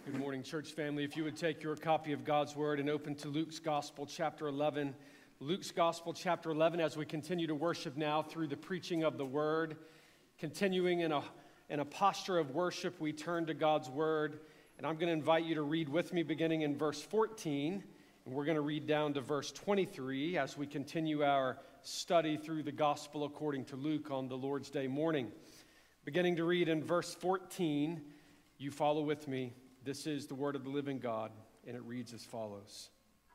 Good morning, church family. If you would take your copy of God's Word and open to Luke's Gospel, chapter 11. Luke's Gospel, chapter 11, as we continue to worship now through the preaching of the Word. Continuing in a posture of worship, we turn to God's Word. And I'm going to invite you to read with me beginning in verse 14. And we're going to read down to verse 23 as we continue our study through the Gospel according to Luke on the Lord's Day morning. Beginning to read in verse 14, you follow with me. This is the word of the living God, and it reads as follows.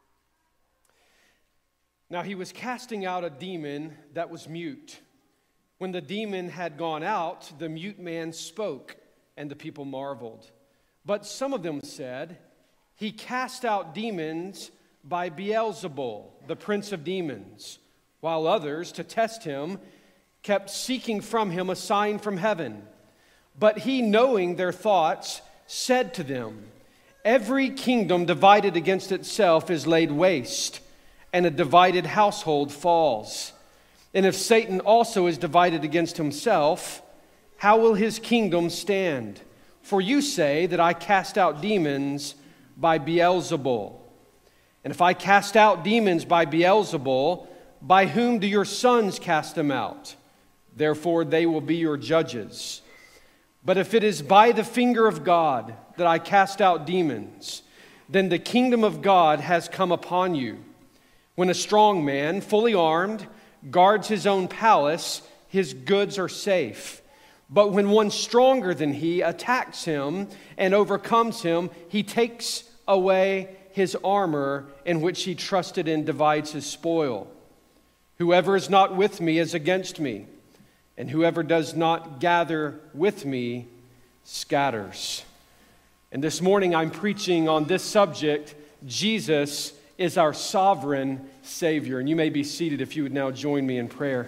Now he was casting out a demon that was mute. When the demon had gone out, the mute man spoke, and the people marveled. But some of them said, he cast out demons by Beelzebul, the prince of demons, while others, to test him, kept seeking from him a sign from heaven. But he, knowing their thoughts, said to them, every kingdom divided against itself is laid waste, and a divided household falls. And if Satan also is divided against himself, how will his kingdom stand? For you say that I cast out demons by Beelzebul. And if I cast out demons by Beelzebul, by whom do your sons cast them out? Therefore they will be your judges. But if it is by the finger of God that I cast out demons, then the kingdom of God has come upon you. When a strong man, fully armed, guards his own palace, his goods are safe. But when one stronger than he attacks him and overcomes him, he takes away his armor in which he trusted and divides his spoil. Whoever is not with me is against me, and whoever does not gather with me scatters. And this morning I'm preaching on this subject, Jesus is our sovereign Savior. And you may be seated if you would now join me in prayer.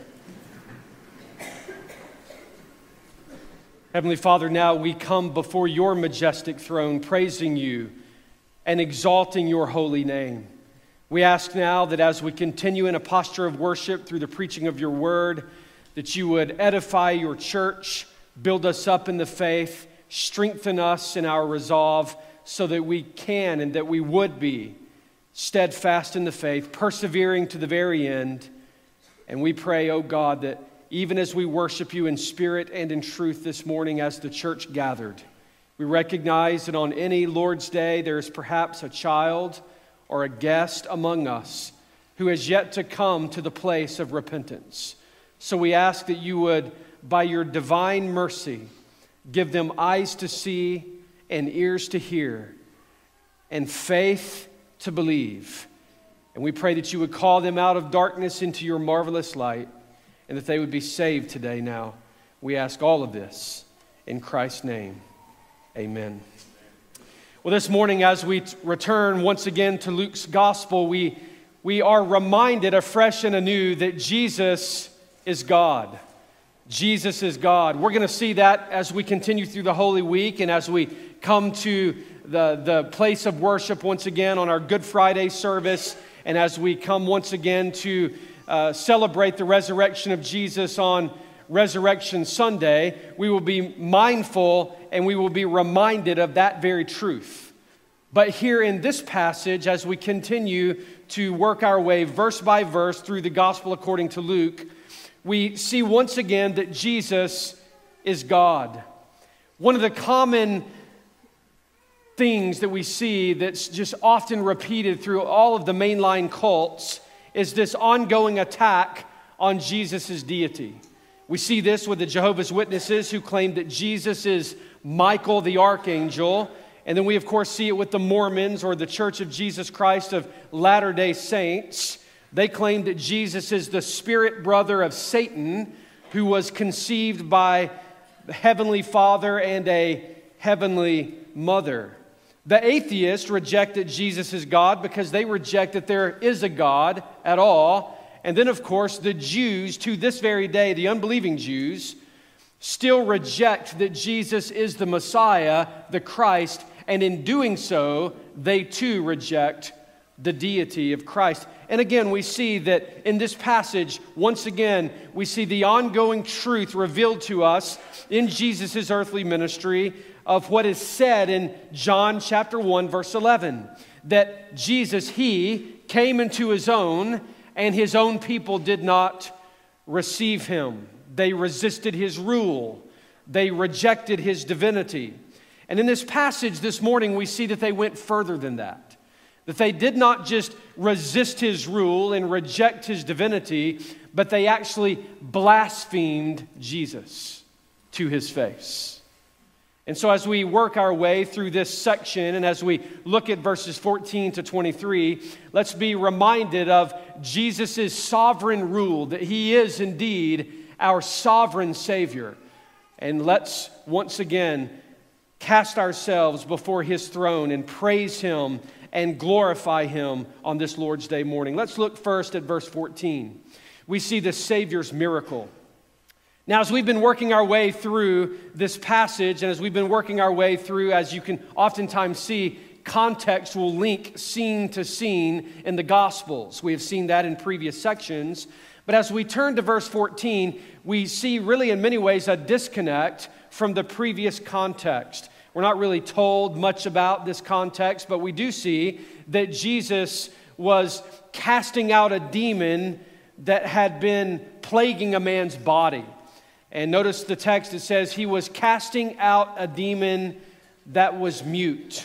Heavenly Father, now we come before your majestic throne, praising you and exalting your holy name. We ask now that as we continue in a posture of worship through the preaching of your word, that you would edify your church, build us up in the faith, strengthen us in our resolve so that we can and that we would be steadfast in the faith, persevering to the very end. And we pray, oh God, that even as we worship you in spirit and in truth this morning as the church gathered, we recognize that on any Lord's Day there is perhaps a child or a guest among us who has yet to come to the place of repentance. So we ask that you would, by your divine mercy, give them eyes to see and ears to hear and faith to believe. And we pray that you would call them out of darkness into your marvelous light and that they would be saved today now. We ask all of this in Christ's name. Amen. Well, this morning as we return once again to Luke's Gospel, we are reminded afresh and anew that Jesus is God. Jesus is God. We're going to see that as we continue through the Holy Week and as we come to the place of worship once again on our Good Friday service, and as we come once again to celebrate the resurrection of Jesus on Resurrection Sunday. We will be mindful and we will be reminded of that very truth. But here in this passage, as we continue to work our way verse by verse through the Gospel according to Luke, we see once again that Jesus is God. One of the common things that we see that's just often repeated through all of the mainline cults is this ongoing attack on Jesus' deity. We see this with the Jehovah's Witnesses who claim that Jesus is Michael the Archangel. And then we, of course, see it with the Mormons or the Church of Jesus Christ of Latter-day Saints. They claim that Jesus is the spirit brother of Satan who was conceived by the Heavenly Father and a Heavenly Mother. The atheists reject that Jesus is God because they reject that there is a God at all. And then, of course, the Jews, to this very day, the unbelieving Jews, still reject that Jesus is the Messiah, the Christ, and in doing so, they too reject the deity of Christ. And again, we see that in this passage, once again, we see the ongoing truth revealed to us in Jesus' earthly ministry of what is said in John chapter 1, verse 11, that Jesus, He came into His own, and His own people did not receive Him. They resisted His rule. They rejected His divinity. And in this passage this morning, we see that they went further than that. That they did not just resist His rule and reject His divinity, but they actually blasphemed Jesus to His face. And so as we work our way through this section and as we look at verses 14 to 23, let's be reminded of Jesus' sovereign rule, that He is indeed our sovereign Savior. And let's once again cast ourselves before His throne and praise Him and glorify Him on this Lord's Day morning. Let's look first at verse 14. We see the Savior's miracle. Now, as we've been working our way through this passage, and as we've been working our way through, as you can oftentimes see, context will link scene to scene in the Gospels. We have seen that in previous sections. But as we turn to verse 14, we see really in many ways a disconnect from the previous context. We're not really told much about this context, but we do see that Jesus was casting out a demon that had been plaguing a man's body. And notice the text, it says He was casting out a demon that was mute.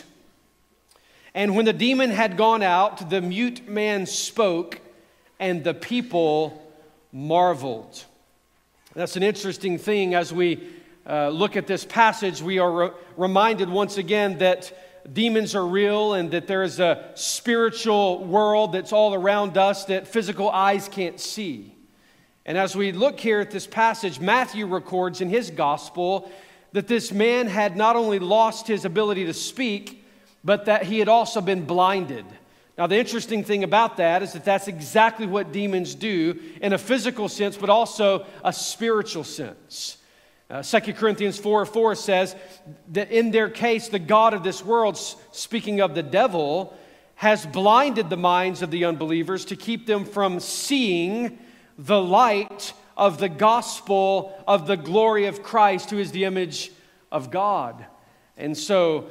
And when the demon had gone out, the mute man spoke, and the people marveled. That's an interesting thing. As we look at this passage, we are reminded once again that demons are real and that there is a spiritual world that's all around us that physical eyes can't see. And as we look here at this passage, Matthew records in his gospel that this man had not only lost his ability to speak, but that he had also been blinded. Now, the interesting thing about that is that that's exactly what demons do in a physical sense, but also a spiritual sense. 2 Corinthians 4:4 says that in their case, the god of this world, speaking of the devil, has blinded the minds of the unbelievers to keep them from seeing the light of the gospel of the glory of Christ, who is the image of God. And so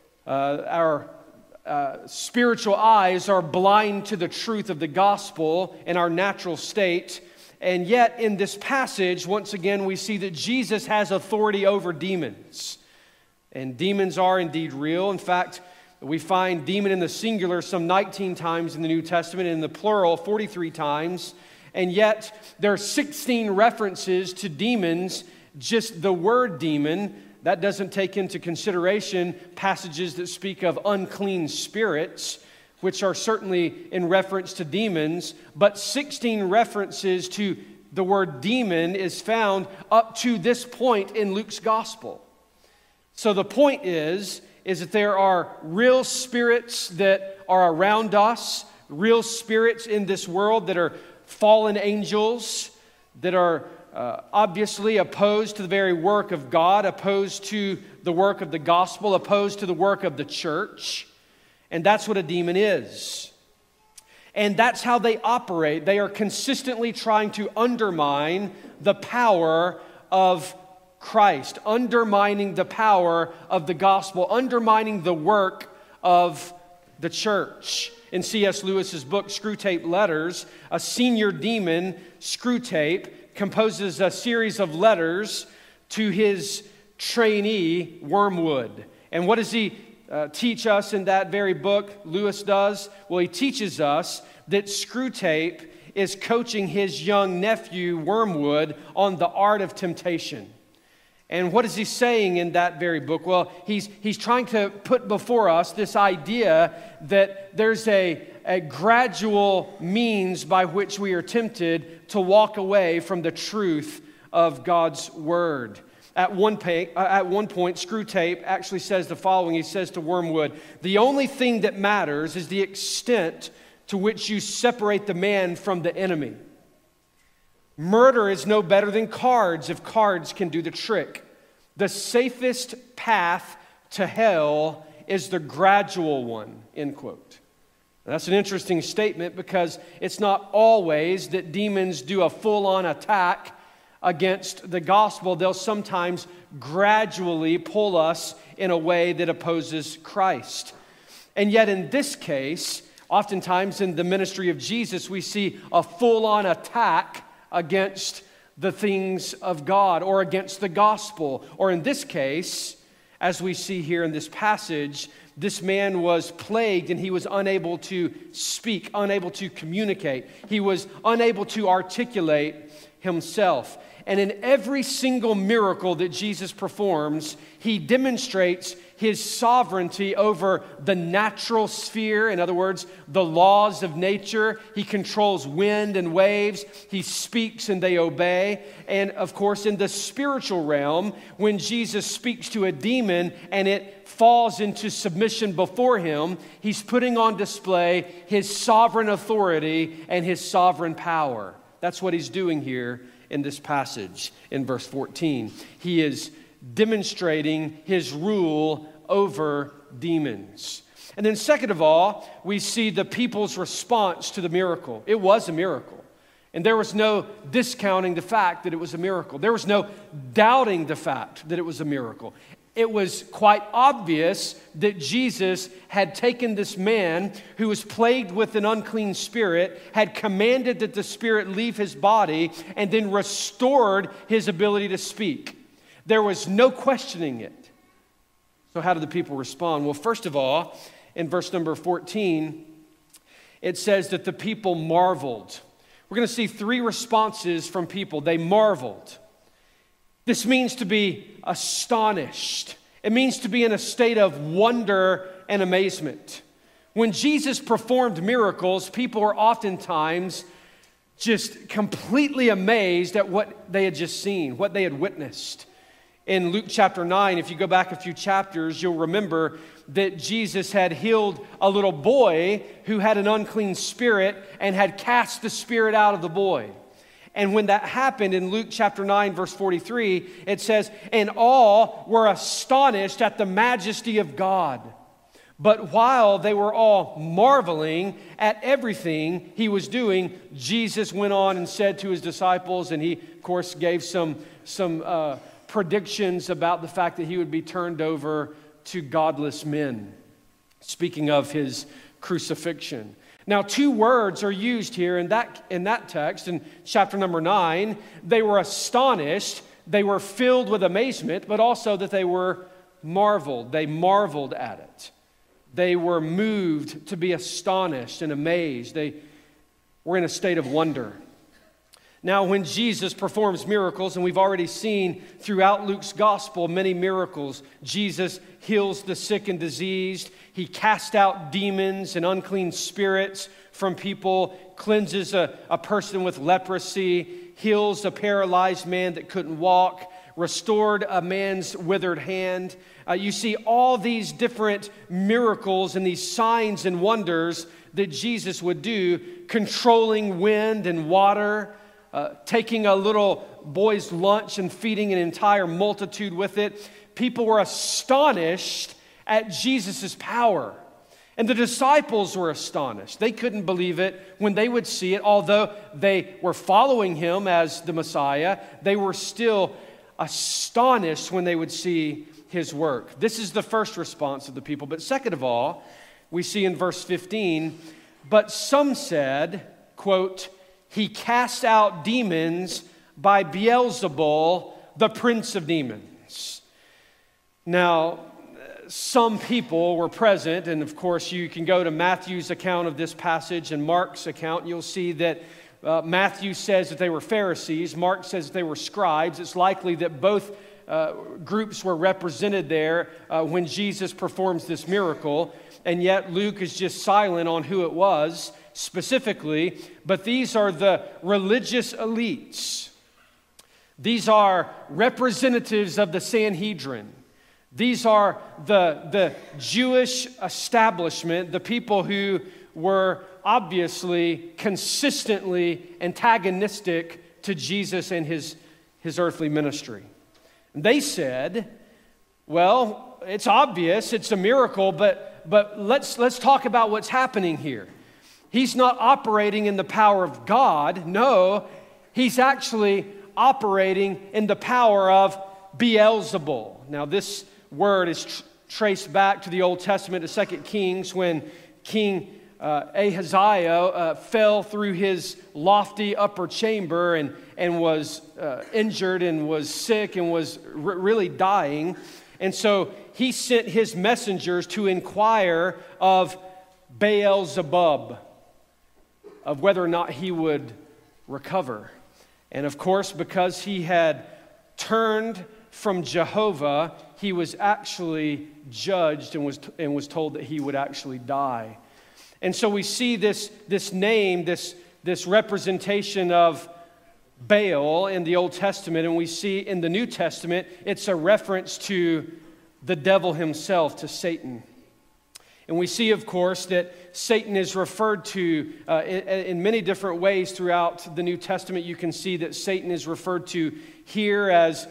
our spiritual eyes are blind to the truth of the gospel in our natural state. And yet in this passage, once again, we see that Jesus has authority over demons. And demons are indeed real. In fact, we find demon in the singular some 19 times in the New Testament, and in the plural 43 times. And yet there are 16 references to demons, just the word demon. That doesn't take into consideration passages that speak of unclean spirits, which are certainly in reference to demons, but 16 references to the word demon is found up to this point in Luke's gospel. So the point is that there are real spirits that are around us, real spirits in this world that are fallen angels, that are obviously opposed to the very work of God, opposed to the work of the gospel, opposed to the work of the church. And that's what a demon is. And that's how they operate. They are consistently trying to undermine the power of Christ, undermining the power of the gospel, undermining the work of the church. In C.S. Lewis's book, Screwtape Letters, a senior demon, Screwtape, composes a series of letters to his trainee, Wormwood. And what does he teach us in that very book, Lewis does? Well, he teaches us that Screwtape is coaching his young nephew, Wormwood, on the art of temptation. And what is he saying in that very book? Well, he's trying to put before us this idea that there's a gradual means by which we are tempted to walk away from the truth of God's word. At one point, Screwtape actually says the following. He says to Wormwood, "The only thing that matters is the extent to which you separate the man from the enemy. Murder is no better than cards if cards can do the trick. The safest path to hell is the gradual one," end quote. That's an interesting statement because it's not always that demons do a full-on attack against the gospel, they'll sometimes gradually pull us in a way that opposes Christ. And yet in this case, oftentimes in the ministry of Jesus, we see a full-on attack against the things of God or against the gospel. Or in this case, as we see here in this passage, this man was plagued and he was unable to speak, unable to communicate. He was unable to articulate himself. And in every single miracle that Jesus performs, he demonstrates his sovereignty over the natural sphere. In other words, the laws of nature. He controls wind and waves. He speaks and they obey. And of course, in the spiritual realm, when Jesus speaks to a demon and it falls into submission before him, he's putting on display his sovereign authority and his sovereign power. That's what he's doing here in this passage in verse 14. He is demonstrating his rule over demons. And then second of all, we see the people's response to the miracle. It was a miracle. And there was no discounting the fact that it was a miracle. There was no doubting the fact that it was a miracle. It was quite obvious that Jesus had taken this man who was plagued with an unclean spirit, had commanded that the spirit leave his body, and then restored his ability to speak. There was no questioning it. So how did the people respond? Well, first of all, in verse number 14, it says that the people marveled. We're going to see three responses from people. They marveled. This means to be astonished. It means to be in a state of wonder and amazement. When Jesus performed miracles, people were oftentimes just completely amazed at what they had just seen, what they had witnessed. In Luke chapter 9, if you go back a few chapters, you'll remember that Jesus had healed a little boy who had an unclean spirit and had cast the spirit out of the boy. And when that happened in Luke chapter 9, verse 43, it says, "And all were astonished at the majesty of God. But while they were all marveling at everything he was doing, Jesus went on and said to his disciples," and he, of course, gave some predictions about the fact that he would be turned over to godless men, speaking of his crucifixion. Now, two words are used here in that text, in chapter number 9. They were astonished, they were filled with amazement, but also that they were marveled. They marveled at it. They were moved to be astonished and amazed. They were in a state of wonder. Now, when Jesus performs miracles, and we've already seen throughout Luke's gospel many miracles, Jesus heals the sick and diseased. He casts out demons and unclean spirits from people, cleanses a person with leprosy, heals a paralyzed man that couldn't walk, restored a man's withered hand. You see all these different miracles and these signs and wonders that Jesus would do, controlling wind and water, taking a little boy's lunch and feeding an entire multitude with it. People were astonished at Jesus' power. And the disciples were astonished. They couldn't believe it when they would see it. Although they were following him as the Messiah, they were still astonished when they would see his work. This is the first response of the people. But second of all, we see in verse 15, "But some said," quote, "He cast out demons by Beelzebul, the prince of demons." Now, some people were present, and of course you can go to Matthew's account of this passage and Mark's account, and you'll see that Matthew says that they were Pharisees, Mark says that they were scribes. It's likely that both groups were represented there when Jesus performs this miracle, and yet Luke is just silent on who it was specifically, but these are the religious elites. These are representatives of the Sanhedrin. These are the Jewish establishment, the people who were obviously consistently antagonistic to Jesus and his earthly ministry. And they said, well, it's obvious, it's a miracle, but let's talk about what's happening here. He's not operating in the power of God. No, he's actually operating in the power of Beelzebul. Now, this word is traced back to the Old Testament, to 2 Kings, when King Ahaziah fell through his lofty upper chamber and was injured and was sick and was really dying. And so he sent his messengers to inquire of Beelzebub, of whether or not he would recover. And of course, because he had turned from Jehovah, he was actually judged and was told that he would actually die. And so we see this name, this representation of Baal in the Old Testament, and we see in the New Testament, it's a reference to the devil himself, to Satan. And we see, of course, that Satan is referred to in many different ways throughout the New Testament. You can see that Satan is referred to here as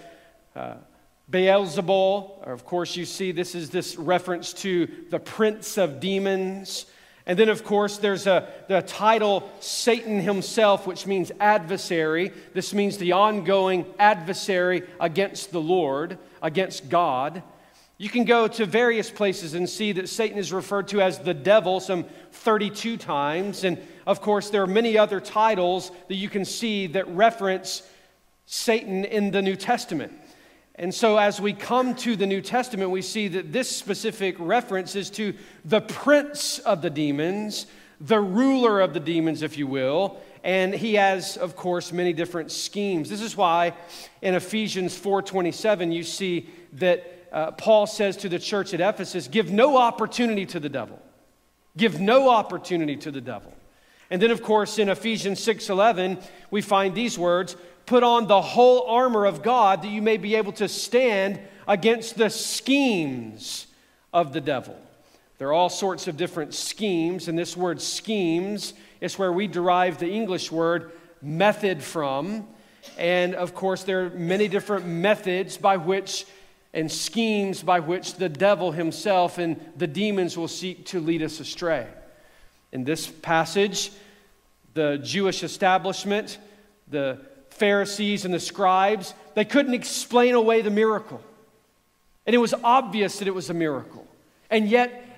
Beelzebul. Or of course, you see this reference to the prince of demons. And then, of course, there's the title Satan himself, which means adversary. This means the ongoing adversary against the Lord, against God. You can go to various places and see that Satan is referred to as the devil some 32 times. And, of course, there are many other titles that you can see that reference Satan in the New Testament. And so as we come to the New Testament, we see that this specific reference is to the prince of the demons, the ruler of the demons, if you will. And he has, of course, many different schemes. This is why in Ephesians 4:27, you see that Paul says to the church at Ephesus, give no opportunity to the devil. Give no opportunity to the devil. And then, of course, in Ephesians 6:11, we find these words, put on the whole armor of God that you may be able to stand against the schemes of the devil. There are all sorts of different schemes, and this word schemes is where we derive the English word method from. And of course, there are many different methods by which and schemes by which the devil himself and the demons will seek to lead us astray. In this passage, the Jewish establishment, the Pharisees and the scribes, they couldn't explain away the miracle. And it was obvious that it was a miracle. And yet,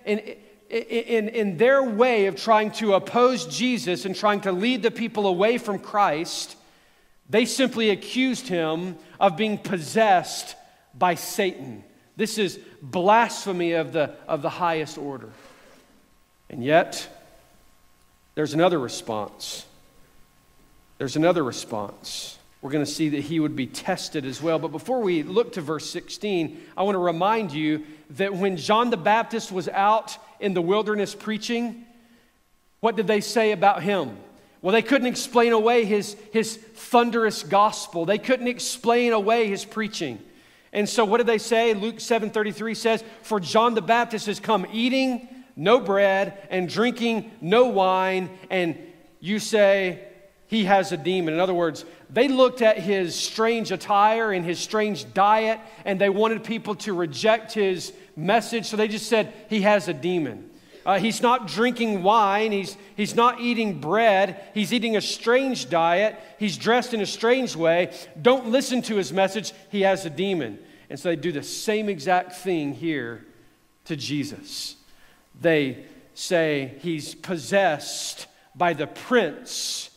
in their way of trying to oppose Jesus and trying to lead the people away from Christ, they simply accused him of being possessed by Satan. This is blasphemy of the highest order. And yet, there's another response. There's another response. We're going to see that he would be tested as well. But before we look to verse 16, I want to remind you that when John the Baptist was out in the wilderness preaching, what did they say about him? Well, they couldn't explain away his thunderous gospel. They couldn't explain away his preaching. And so what did they say? Luke 7:33 says, for John the Baptist has come eating no bread and drinking no wine, and you say he has a demon. In other words, they looked at his strange attire and his strange diet, and they wanted people to reject his message, so they just said he has a demon. He's not drinking wine. He's not eating bread. He's eating a strange diet. He's dressed in a strange way. Don't listen to his message. He has a demon. And so they do the same exact thing here to Jesus. They say he's possessed by the prince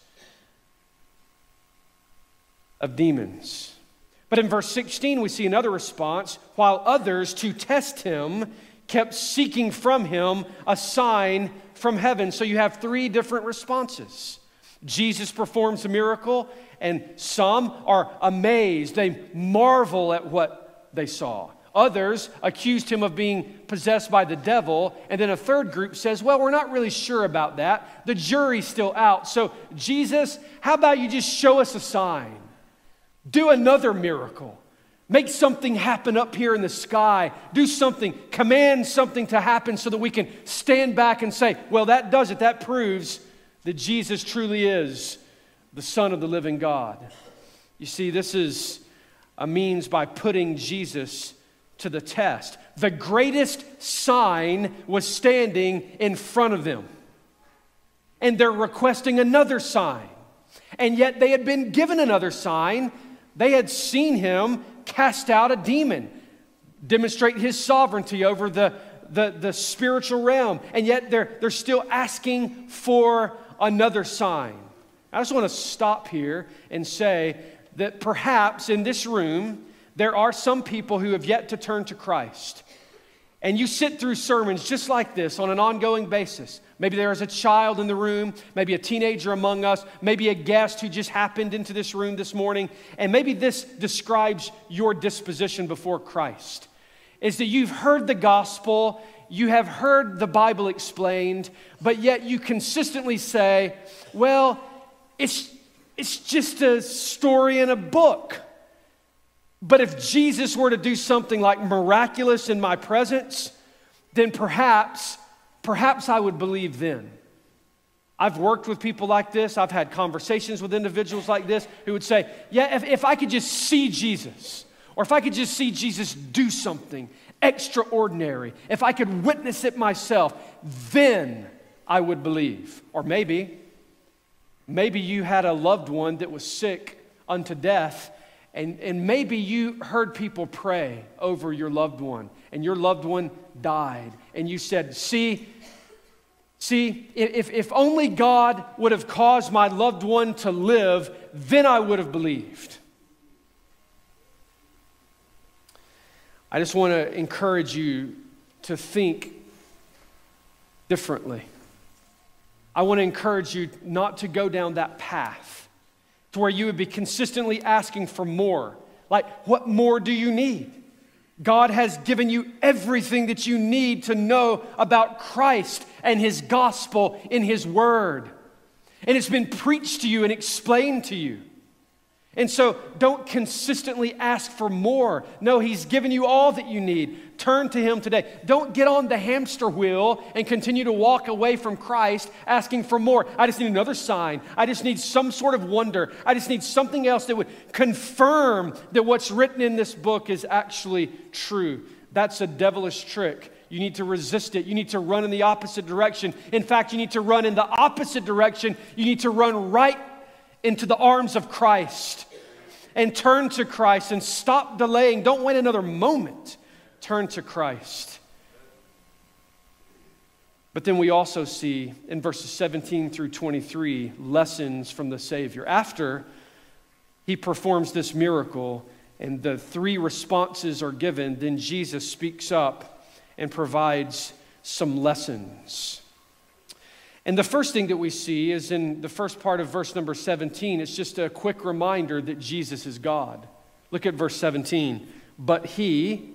of demons. But in verse 16, we see another response. While others, to test him, kept seeking from him a sign from heaven. So you have three different responses. Jesus performs a miracle, and some are amazed. They marvel at what they saw. Others accused him of being possessed by the devil. And then a third group says, well, we're not really sure about that. The jury's still out. So Jesus, how about you just show us a sign? Do another miracle. Make something happen up here in the sky. Do something. Command something to happen so that we can stand back and say, well, that does it. That proves that Jesus truly is the Son of the living God. You see, this is a means by putting Jesus to the test. The greatest sign was standing in front of them. And they're requesting another sign. And yet they had been given another sign They had seen him cast out a demon, demonstrate his sovereignty over the spiritual realm, and yet they're still asking for another sign. I just want to stop here and say that perhaps in this room, there are some people who have yet to turn to Christ. And you sit through sermons just like this on an ongoing basis. Maybe there is a child in the room, maybe a teenager among us, maybe a guest who just happened into this room this morning, and maybe this describes your disposition before Christ. Is that you've heard the gospel, you have heard the Bible explained, but yet you consistently say, well, it's just a story in a book. But if Jesus were to do something like miraculous in my presence, then perhaps I would believe then. I've worked with people like this. I've had conversations with individuals like this who would say, yeah, if I could just see Jesus, or if I could just see Jesus do something extraordinary, if I could witness it myself, then I would believe. Or maybe you had a loved one that was sick unto death, and maybe you heard people pray over your loved one, and your loved one died, and you said, see, if only God would have caused my loved one to live, then I would have believed. I just want to encourage you to think differently. I want to encourage you not to go down that path to where you would be consistently asking for more. Like, what more do you need? God has given you everything that you need to know about Christ and His gospel in His Word. And it's been preached to you and explained to you. And so don't consistently ask for more. No, He's given you all that you need. Turn to Him today. Don't get on the hamster wheel and continue to walk away from Christ asking for more. I just need another sign. I just need some sort of wonder. I just need something else that would confirm that what's written in this book is actually true. That's a devilish trick. You need to resist it. You need to run in the opposite direction. In fact, you need to run in the opposite direction. You need to run right into the arms of Christ and turn to Christ and stop delaying. Don't wait another moment. Turn to Christ. But then we also see in verses 17 through 23 lessons from the Savior. After He performs this miracle and the three responses are given, then Jesus speaks up and provides some lessons. And the first thing that we see is in the first part of verse number 17. It's just a quick reminder that Jesus is God. Look at verse 17. But He,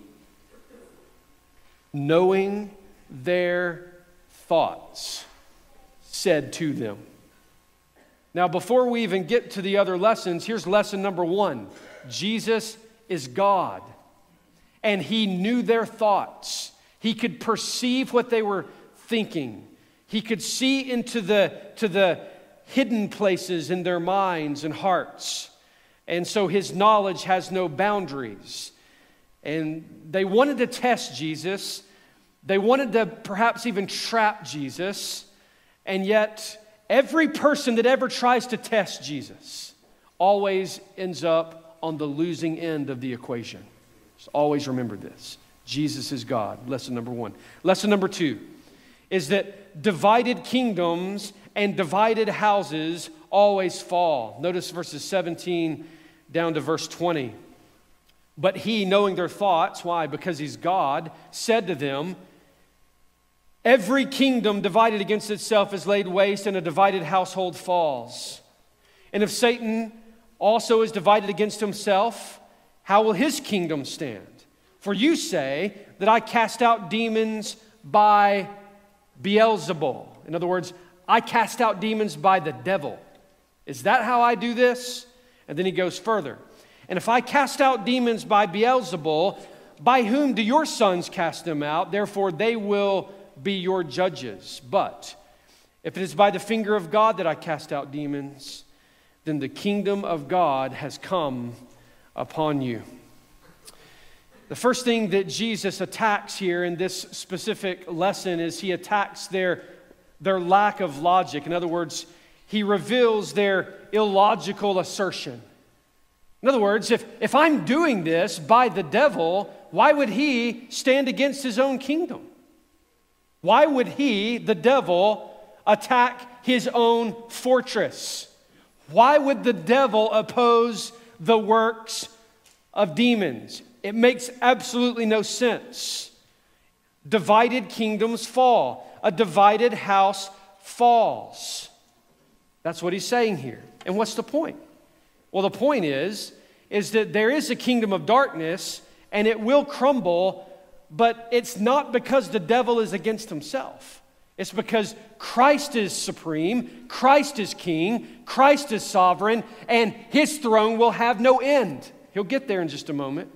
knowing their thoughts, said to them. Now, before we even get to the other lessons, here's lesson number one. Jesus is God, and He knew their thoughts. He could perceive what they were thinking. He could see into the hidden places in their minds and hearts. And so His knowledge has no boundaries. And they wanted to test Jesus. They wanted to perhaps even trap Jesus. And yet, every person that ever tries to test Jesus always ends up on the losing end of the equation. Just always remember this. Jesus is God. Lesson number one. Lesson number two is that divided kingdoms and divided houses always fall. Notice verses 17 down to verse 20. But He, knowing their thoughts, why? Because He's God, said to them, every kingdom divided against itself is laid waste, and a divided household falls. And if Satan also is divided against himself, how will his kingdom stand? For you say that I cast out demons by Beelzebul. In other words, I cast out demons by the devil. Is that how I do this? And then he goes further. And if I cast out demons by Beelzebul, by whom do your sons cast them out? Therefore they will be your judges. But if it is by the finger of God that I cast out demons, then the kingdom of God has come upon you. The first thing that Jesus attacks here in this specific lesson is He attacks their lack of logic. In other words, He reveals their illogical assertion. In other words, if I'm doing this by the devil, why would he stand against his own kingdom? Why would he, the devil, attack his own fortress? Why would the devil oppose the works of demons? It makes absolutely no sense. Divided kingdoms fall. A divided house falls. That's what he's saying here. And what's the point? Well, the point is that there is a kingdom of darkness and it will crumble, but it's not because the devil is against himself. It's because Christ is supreme, Christ is king, Christ is sovereign, and his throne will have no end. He'll get there in just a moment.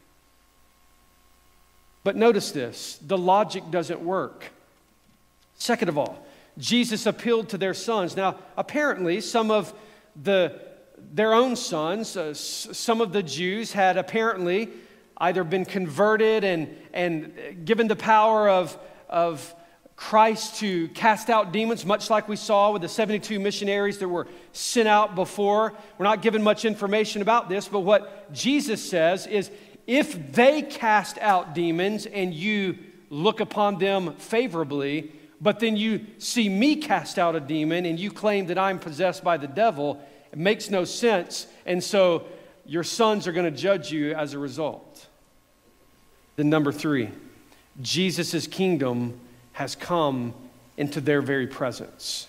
But notice this, the logic doesn't work. Second of all, Jesus appealed to their sons. Now, apparently, some of their own sons, some of the Jews had apparently either been converted and given the power of Christ to cast out demons, much like we saw with the 72 missionaries that were sent out before. We're not given much information about this, but what Jesus says is, if they cast out demons and you look upon them favorably, but then you see me cast out a demon and you claim that I'm possessed by the devil, it makes no sense. And so your sons are going to judge you as a result. Then number 3, Jesus' kingdom has come into their very presence.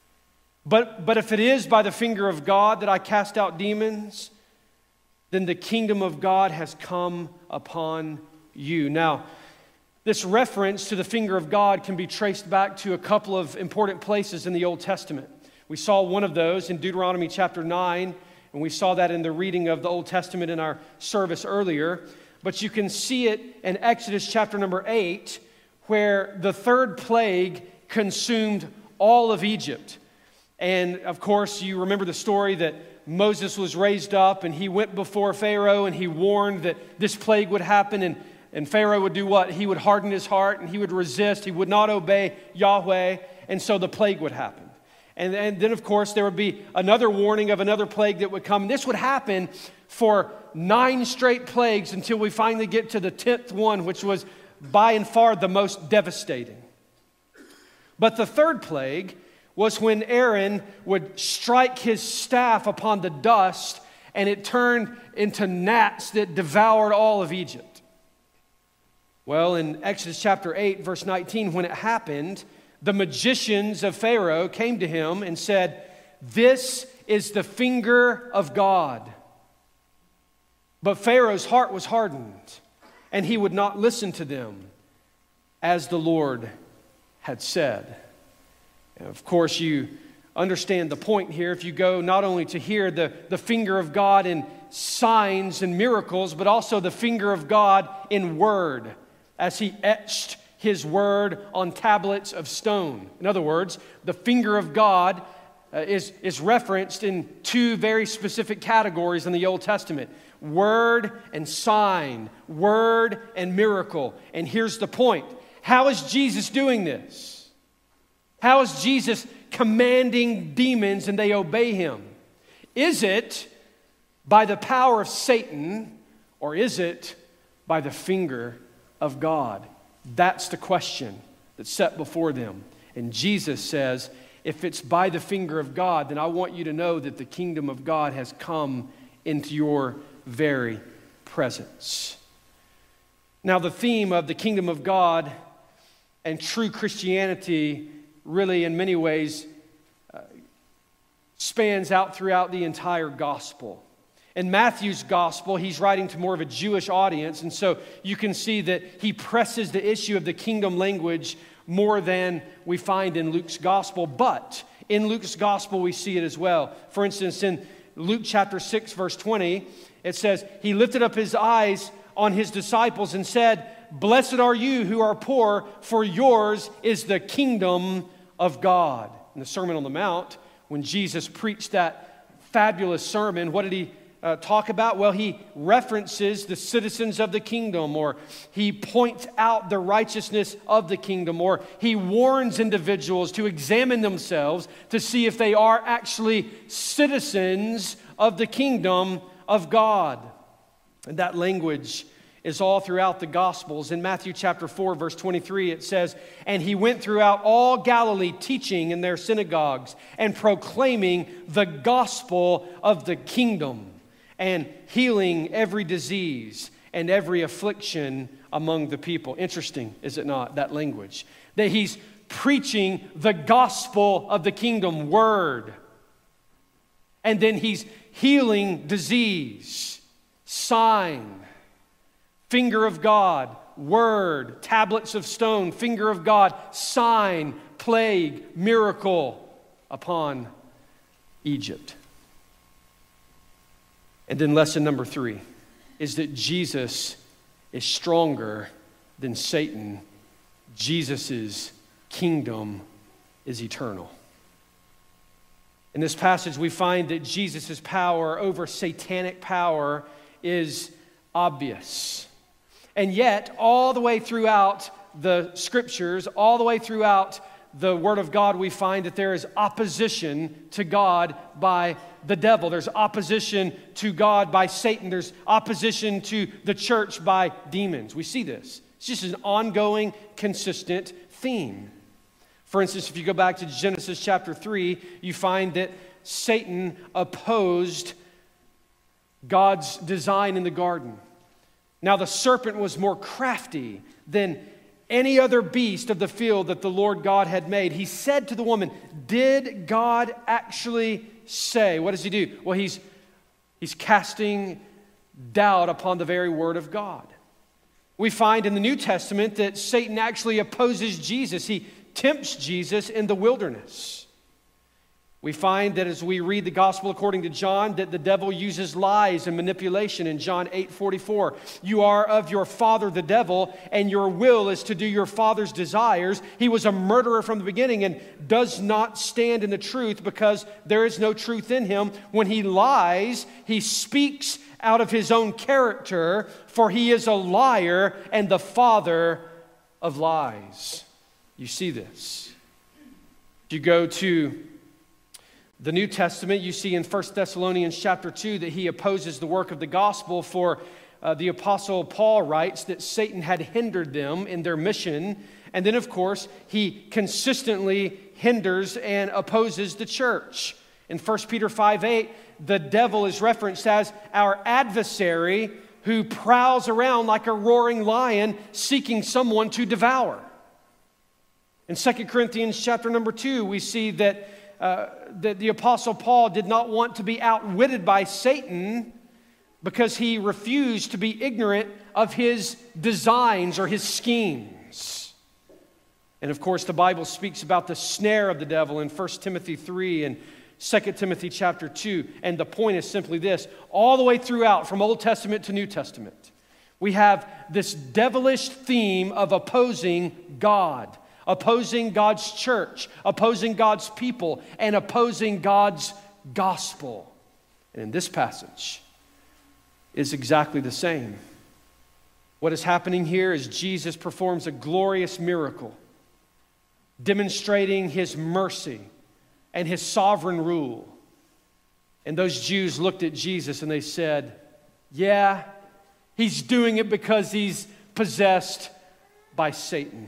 But if it is by the finger of God that I cast out demons, then the kingdom of God has come upon you. Now, this reference to the finger of God can be traced back to a couple of important places in the Old Testament. We saw one of those in Deuteronomy chapter 9, and we saw that in the reading of the Old Testament in our service earlier. But you can see it in Exodus chapter number 8, where the third plague consumed all of Egypt. And of course, you remember the story that Moses was raised up and he went before Pharaoh and he warned that this plague would happen, and Pharaoh would do what? He would harden his heart and he would resist. He would not obey Yahweh, and so the plague would happen. And then, of course, there would be another warning of another plague that would come. This would happen for 9 straight plagues until we finally get to the 10th one, which was by and far the most devastating. But the third plague was when Aaron would strike his staff upon the dust and it turned into gnats that devoured all of Egypt. Well, in Exodus chapter 8, verse 19, when it happened, the magicians of Pharaoh came to him and said, "This is the finger of God." But Pharaoh's heart was hardened, and he would not listen to them, as the Lord had said. And of course, you understand the point here if you go not only to hear the finger of God in signs and miracles, but also the finger of God in word, as he etched his word on tablets of stone. In other words, the finger of God is referenced in 2 very specific categories in the Old Testament: word and sign, word and miracle. And here's the point. How is Jesus doing this? How is Jesus commanding demons and they obey him? Is it by the power of Satan, or is it by the finger of God? That's the question that's set before them. And Jesus says, if it's by the finger of God, then I want you to know that the kingdom of God has come into your very presence. Now, the theme of the kingdom of God and true Christianity really, in many ways, spans out throughout the entire gospel. In Matthew's gospel, he's writing to more of a Jewish audience, and so you can see that he presses the issue of the kingdom language more than we find in Luke's gospel. But in Luke's gospel, we see it as well. For instance, in Luke chapter 6, verse 20, it says, "He lifted up his eyes on his disciples and said, 'Blessed are you who are poor, for yours is the kingdom of God.'" In the Sermon on the Mount, when Jesus preached that fabulous sermon, what did he talk about? Well, he references the citizens of the kingdom, or he points out the righteousness of the kingdom, or he warns individuals to examine themselves to see if they are actually citizens of the kingdom of God. And that language is all throughout the Gospels. In Matthew chapter 4, verse 23, it says, "And he went throughout all Galilee, teaching in their synagogues and proclaiming the gospel of the kingdom and healing every disease and every affliction among the people." Interesting, is it not, that language? That he's preaching the gospel of the kingdom, word. And then he's healing disease, sign, finger of God, word, tablets of stone, finger of God, sign, plague, miracle upon Egypt. And then lesson number 3 is that Jesus is stronger than Satan. Jesus' kingdom is eternal. In this passage, we find that Jesus' power over satanic power is obvious. And yet, all the way throughout the scriptures, all the way throughout the Word of God, we find that there is opposition to God by the devil. There's opposition to God by Satan. There's opposition to the church by demons. We see this. It's just an ongoing, consistent theme. For instance, if you go back to Genesis chapter 3, you find that Satan opposed God's design in the garden. Now the serpent was more crafty than any other beast of the field that the Lord God had made. He said to the woman, "Did God actually say?" What does he do? Well, he's casting doubt upon the very word of God. We find in the New Testament that Satan actually opposes Jesus. He tempts Jesus in the wilderness. We find that as we read the gospel according to John, that the devil uses lies and manipulation in John 8:44. "You are of your father the devil, and your will is to do your father's desires. He was a murderer from the beginning and does not stand in the truth because there is no truth in him. When he lies, he speaks out of his own character, for he is a liar and the father of lies." You see this. If you go to the New Testament, you see in 1 Thessalonians chapter 2 that he opposes the work of the gospel, for the Apostle Paul writes that Satan had hindered them in their mission. And then, of course, he consistently hinders and opposes the church. In 1 Peter 5:8, the devil is referenced as our adversary who prowls around like a roaring lion seeking someone to devour. In 2 Corinthians chapter number 2, we see that the Apostle Paul did not want to be outwitted by Satan because he refused to be ignorant of his designs or his schemes. And of course, the Bible speaks about the snare of the devil in 1 Timothy 3 and 2 Timothy chapter 2. And the point is simply this: all the way throughout, from Old Testament to New Testament, we have this devilish theme of opposing God, opposing God's church, opposing God's people, and opposing God's gospel. And in this passage is exactly the same. What is happening here is Jesus performs a glorious miracle, demonstrating his mercy and his sovereign rule. And those Jews looked at Jesus and they said, "Yeah, he's doing it because he's possessed by Satan."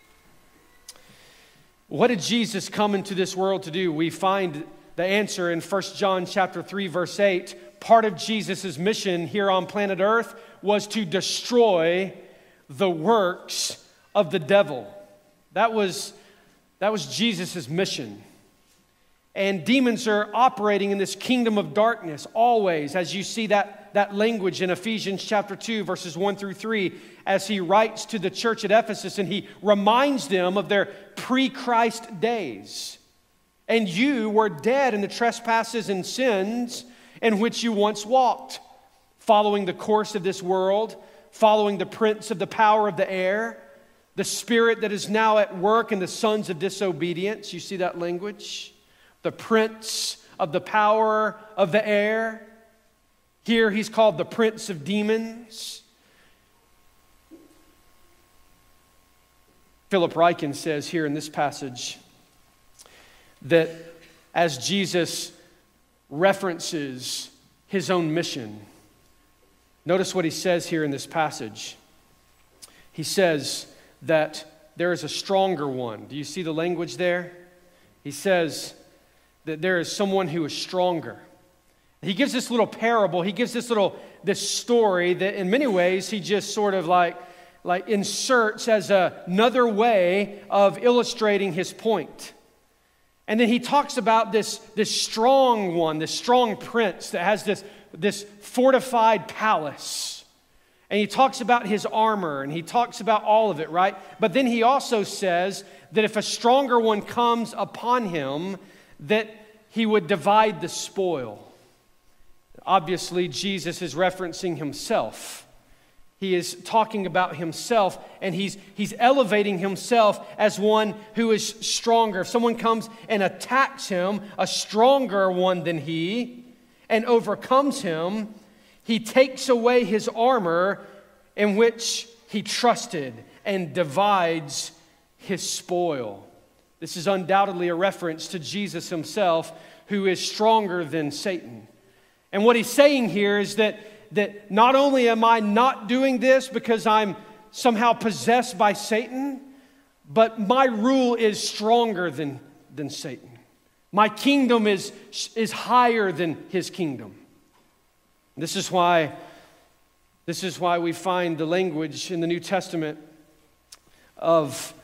What did Jesus come into this world to do? We find the answer in 1 John chapter 3, verse 8. Part of Jesus' mission here on planet Earth was to destroy the works of the devil. That was Jesus' mission. And demons are operating in this kingdom of darkness always, as you see that language in Ephesians chapter 2, verses 1 through 3, as he writes to the church at Ephesus, and he reminds them of their pre-Christ days. "And you were dead in the trespasses and sins in which you once walked, following the course of this world, following the prince of the power of the air, the spirit that is now at work in the sons of disobedience." You see that language? The prince of the power of the air. Here he's called the prince of demons. Philip Ryken says here in this passage that as Jesus references his own mission, Notice what he says here in this passage. He says that there is a stronger one. Do you see the language there? He says that there is someone who is stronger. He gives this little parable. He gives this story that in many ways he just sort of like inserts as another way of illustrating his point. And then he talks about this strong one, this strong prince that has this fortified palace. And he talks about his armor, and he talks about all of it, right? But then he also says that if a stronger one comes upon him, that he would divide the spoil. Obviously, Jesus is referencing himself. He is talking about himself, and he's elevating himself as one who is stronger. If someone comes and attacks him, a stronger one than he, and overcomes him, he takes away his armor in which he trusted and divides his spoil. This is undoubtedly a reference to Jesus himself, who is stronger than Satan. And what he's saying here is that not only am I not doing this because I'm somehow possessed by Satan, but my rule is stronger than Satan. My kingdom is higher than his kingdom. This is why we find the language in the New Testament of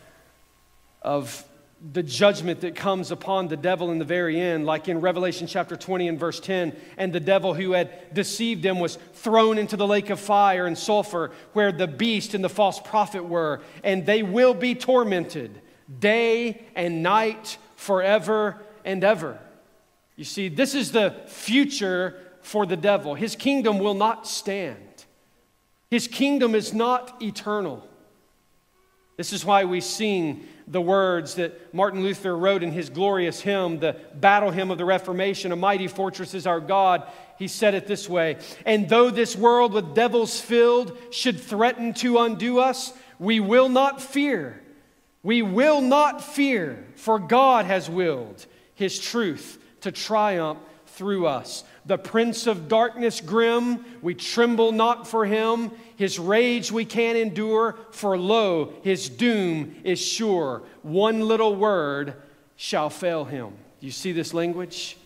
the judgment that comes upon the devil in the very end, like in Revelation chapter 20 and verse 10, and the devil who had deceived them was thrown into the lake of fire and sulfur, where the beast and the false prophet were, and they will be tormented day and night forever and ever. You see, this is the future for the devil. His kingdom will not stand. His kingdom is not eternal. This is why we sing the words that Martin Luther wrote in his glorious hymn, the battle hymn of the Reformation, "A mighty fortress is our God." He said it this way: "And though this world with devils filled should threaten to undo us, we will not fear. We will not fear, for God has willed his truth to triumph through us. The prince of darkness grim, we tremble not for him. His rage we can endure, for lo, his doom is sure. One little word shall fail him." Do you see this language?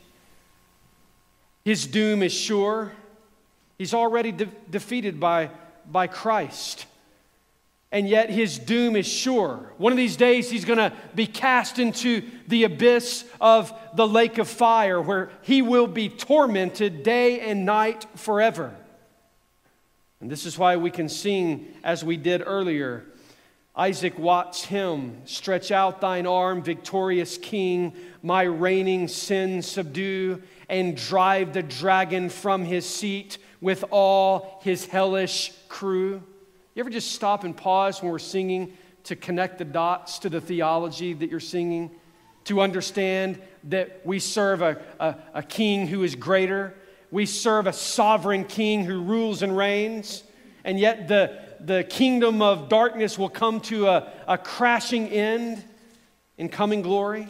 His doom is sure. He's already defeated by Christ. And yet his doom is sure. One of these days he's going to be cast into the abyss of the lake of fire, where he will be tormented day and night forever. And this is why we can sing, as we did earlier, Isaac Watts' hymn, "Stretch out thine arm, victorious King, my reigning sin subdue, and drive the dragon from his seat with all his hellish crew." You ever just stop and pause when we're singing to connect the dots to the theology that you're singing, to understand that we serve a king who is greater? We serve a sovereign king who rules and reigns, and yet the kingdom of darkness will come to a crashing end in coming glory?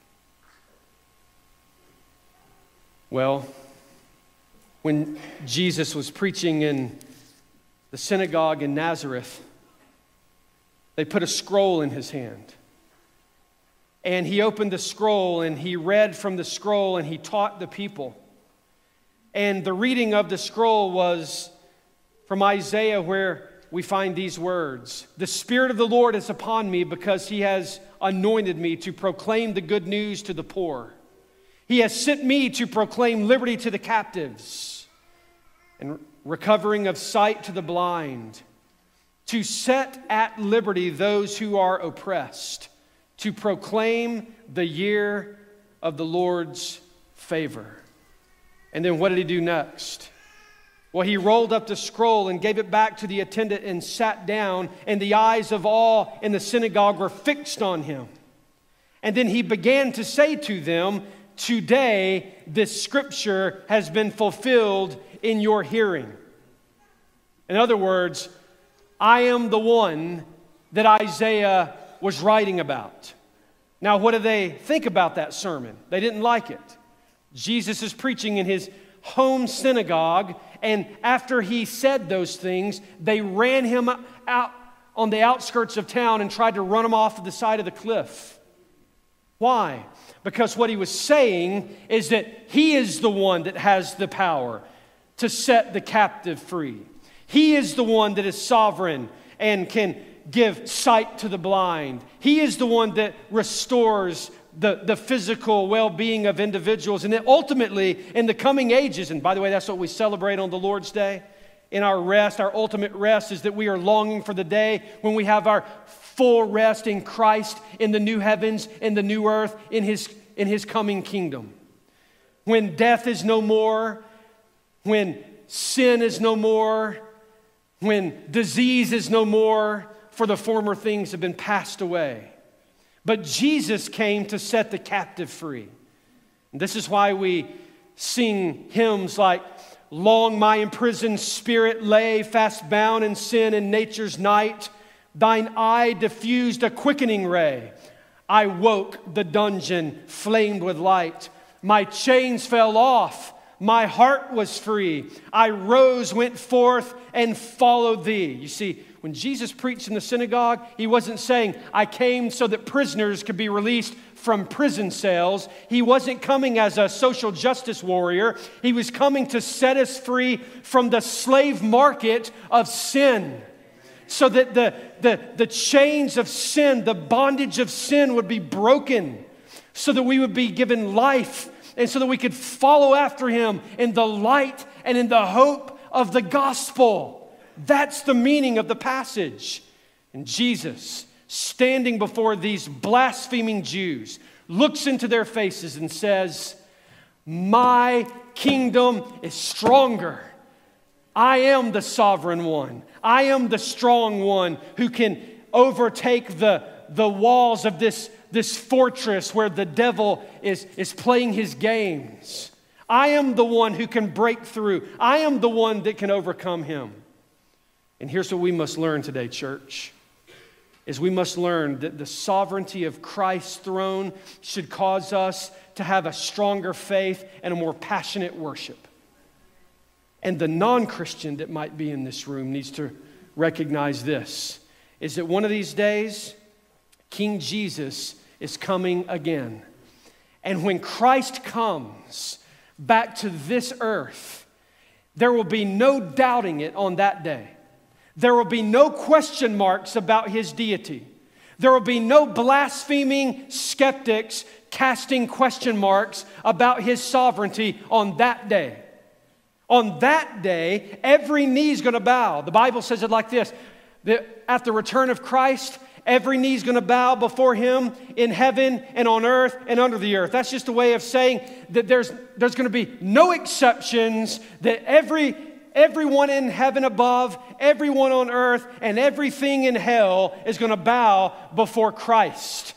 Well, when Jesus was preaching in the synagogue in Nazareth, they put a scroll in his hand. And he opened the scroll and he read from the scroll and he taught the people. And the reading of the scroll was from Isaiah, where we find these words: "The Spirit of the Lord is upon me, because he has anointed me to proclaim the good news to the poor. He has sent me to proclaim liberty to the captives and recovering of sight to the blind, to set at liberty those who are oppressed, to proclaim the year of the Lord's favor." And then what did he do next? Well, he rolled up the scroll and gave it back to the attendant and sat down, and the eyes of all in the synagogue were fixed on him. And then he began to say to them, "Today this scripture has been fulfilled in your hearing." In other words, I am the one that Isaiah was writing about. Now, what do they think about that sermon? They didn't like it. Jesus is preaching in his home synagogue, and after he said those things, they ran him out on the outskirts of town and tried to run him off the side of the cliff. Why? Because what he was saying is that he is the one that has the power to set the captive free. He is the one that is sovereign and can give sight to the blind. He is the one that restores the physical well-being of individuals. And then ultimately, in the coming ages, and by the way, that's what we celebrate on the Lord's Day, in our rest, our ultimate rest is that we are longing for the day when we have our full rest in Christ, in the new heavens, in the new earth, in His coming kingdom. When death is no more, when sin is no more, when disease is no more, for the former things have been passed away. But Jesus came to set the captive free. And this is why we sing hymns like, "Long my imprisoned spirit lay, fast bound in sin and nature's night. Thine eye diffused a quickening ray. I woke, the dungeon flamed with light. My chains fell off, my heart was free. I rose, went forth, and followed thee." You see, when Jesus preached in the synagogue, he wasn't saying, "I came so that prisoners could be released from prison cells." He wasn't coming as a social justice warrior. He was coming to set us free from the slave market of sin, so that the chains of sin, the bondage of sin would be broken, so that we would be given life, and so that we could follow after him in the light and in the hope of the gospel. That's the meaning of the passage. And Jesus, standing before these blaspheming Jews, looks into their faces and says, "My kingdom is stronger. I am the sovereign one. I am the strong one who can overtake the walls of this fortress where the devil is playing his games. I am the one who can break through. I am the one that can overcome him." And here's what we must learn today, church, is we must learn that the sovereignty of Christ's throne should cause us to have a stronger faith and a more passionate worship. And the non-Christian that might be in this room needs to recognize this, is that one of these days, King Jesus is coming again. And when Christ comes back to this earth, there will be no doubting it on that day. There will be no question marks about his deity. There will be no blaspheming skeptics casting question marks about his sovereignty on that day. On that day, every knee is going to bow. The Bible says it like this, that at the return of Christ, every knee is going to bow before him in heaven and on earth and under the earth. That's just a way of saying that there's going to be no exceptions, that everyone in heaven above, everyone on earth, and everything in hell is going to bow before Christ.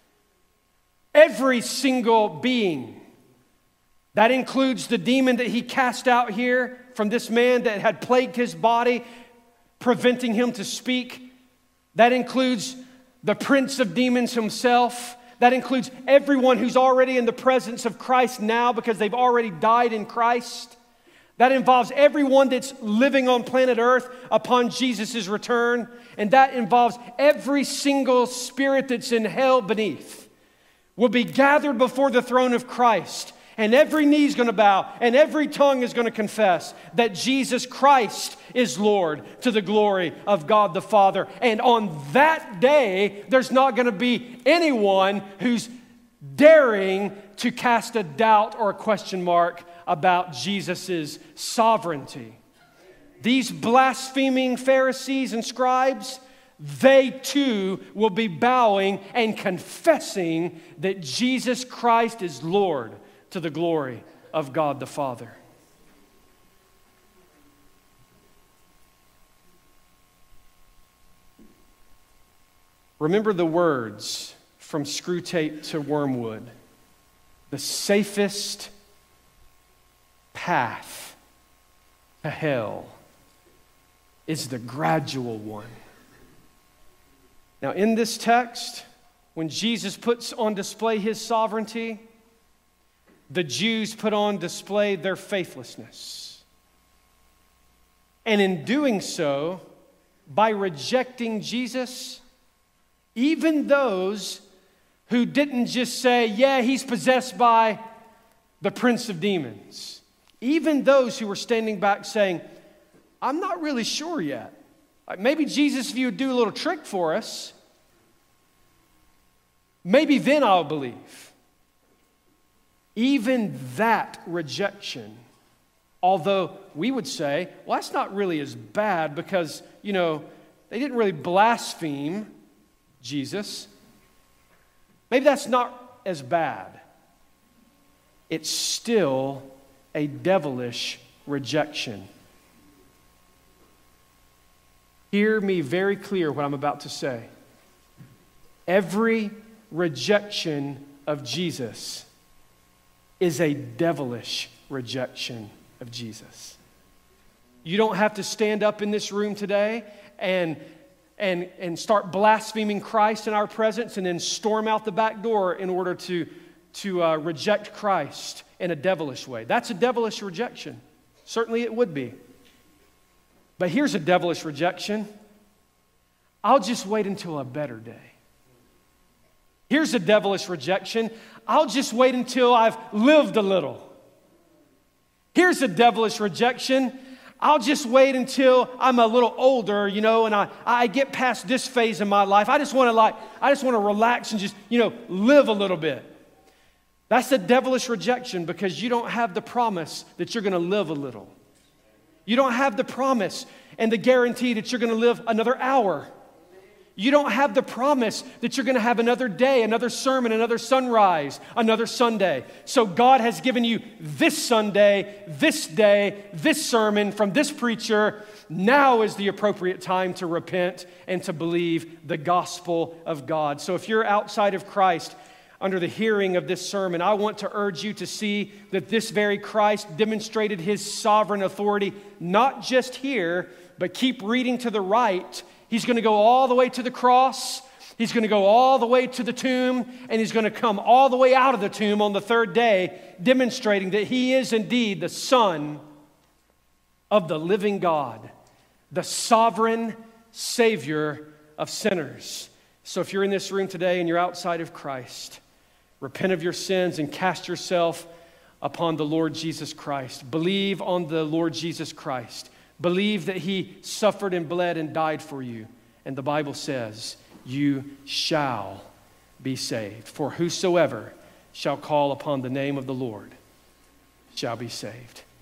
Every single being. That includes the demon that he cast out here from this man that had plagued his body, preventing him to speak. That includes the prince of demons himself. That includes everyone who's already in the presence of Christ now because they've already died in Christ. That involves everyone that's living on planet Earth upon Jesus' return. And that involves every single spirit that's in hell beneath will be gathered before the throne of Christ. And every knee is going to bow and every tongue is going to confess that Jesus Christ is Lord, to the glory of God the Father. And on that day, there's not going to be anyone who's daring to cast a doubt or a question mark about Jesus' sovereignty. These blaspheming Pharisees and scribes, they too will be bowing and confessing that Jesus Christ is Lord, to the glory of God the Father. Remember the words from Screwtape to Wormwood. The safest path to hell is the gradual one. Now, in this text, when Jesus puts on display his sovereignty, the Jews put on display their faithlessness. And in doing so, by rejecting Jesus, even those who didn't just say, yeah, he's possessed by the prince of demons, even those who were standing back saying, I'm not really sure yet. Like maybe Jesus, if you would do a little trick for us, maybe then I'll believe. Even that rejection, although we would say, well, that's not really as bad because, they didn't really blaspheme Jesus. Maybe that's not as bad. It's still a devilish rejection. Hear me very clear what I'm about to say. Every rejection of Jesus is a devilish rejection of Jesus. You don't have to stand up in this room today and start blaspheming Christ in our presence and then storm out the back door in order to reject Christ in a devilish way. That's a devilish rejection. Certainly it would be. But here's a devilish rejection. I'll just wait until a better day. Here's a devilish rejection. I'll just wait until I've lived a little. Here's a devilish rejection. I'll just wait until I'm a little older, and I get past this phase in my life. I just want to relax and just, live a little bit. That's a devilish rejection because you don't have the promise that you're going to live a little. You don't have the promise and the guarantee that you're going to live another hour. You don't have the promise that you're going to have another day, another sermon, another sunrise, another Sunday. So God has given you this Sunday, this day, this sermon from this preacher. Now is the appropriate time to repent and to believe the gospel of God. So if you're outside of Christ, under the hearing of this sermon, I want to urge you to see that this very Christ demonstrated his sovereign authority, not just here, but keep reading to the right. He's going to go all the way to the cross. He's going to go all the way to the tomb, and he's going to come all the way out of the tomb on the third day, demonstrating that he is indeed the Son of the living God, the sovereign Savior of sinners. So if you're in this room today and you're outside of Christ, repent of your sins and cast yourself upon the Lord Jesus Christ. Believe on the Lord Jesus Christ. Believe that he suffered and bled and died for you. And the Bible says, you shall be saved. For whosoever shall call upon the name of the Lord shall be saved.